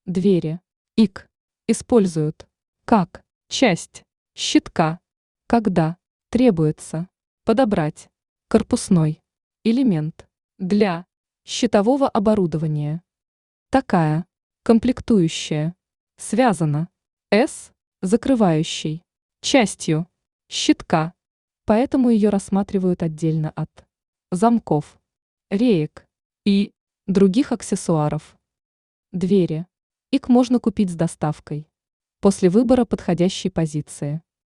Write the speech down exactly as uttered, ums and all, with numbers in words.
Двери. ик. Используют как часть щитка, когда требуется подобрать корпусной элемент для щитового оборудования. Такая комплектующая связана с закрывающей частью щитка, поэтому ее рассматривают отдельно от замков, реек и других аксессуаров. Двери. ик можно купить с доставкой после выбора подходящей позиции.